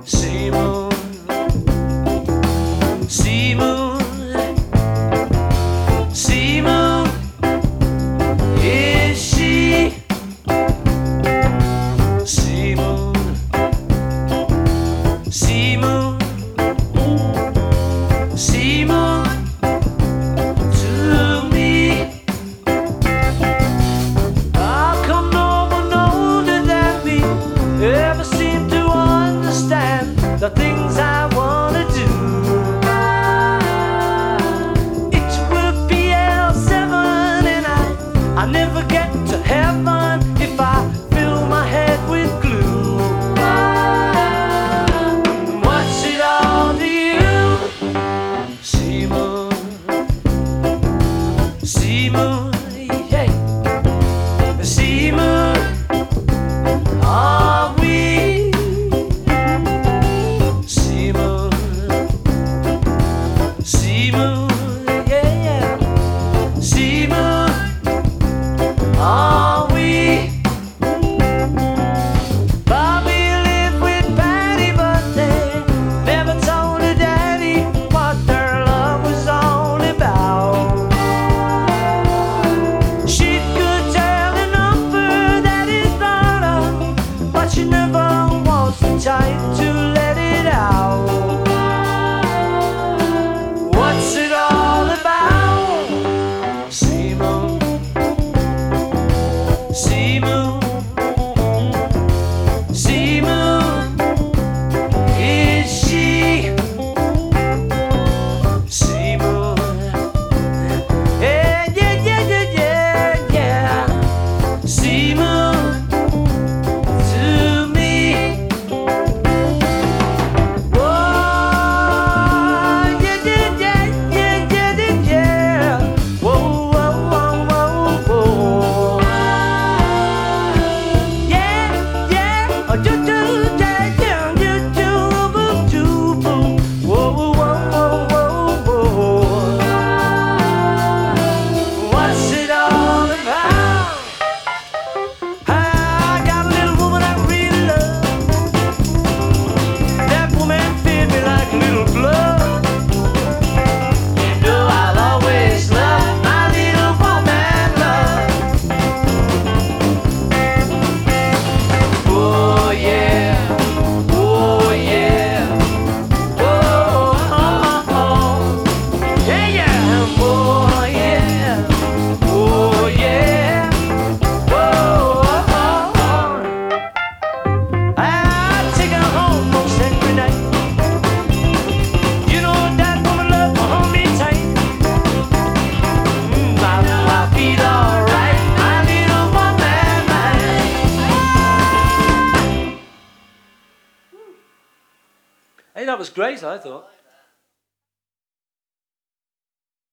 Sea moon, sea moon, sea moon, is she? Sea moon, sea moon, sea moon to me. How come no one older than me ever seem to understand the things I wanna do? It will be L7 and I never get to heaven if I fill my head with glue. What's it all to you? Sea moon, sea moon, yeah. Sea moon, are we? Sea moon, sea moon, yeah, yeah. Sea moon, are we? Bobby lived with Patty, but they never told her daddy what their love was all about. She could tell the number that he thought of, but she never was the type to let it out. What's it all about? Sea moon, sea moon, sea moon, is she? Sea moon, yeah, yeah, yeah, yeah, yeah, yeah. Sea moon to me. Whoa, yeah, yeah, yeah, yeah, yeah, yeah, yeah. Whoa, whoa, whoa, whoa, whoa. Yeah, yeah, oh, do, do, yeah, yeah, you do, boo, do, boo. Whoa, whoa, whoa, whoa, whoa. What's it all about? I got a little woman I really love. That woman fed me like little blood. You know I'll always love my little woman love. Oh yeah, oh yeah, oh, oh, oh. Yeah, yeah, oh yeah, oh yeah, oh, oh, oh. I take her home most every night. You know that woman love to hold me tight. My feet alright, my little woman, Hey, that was great, I thought.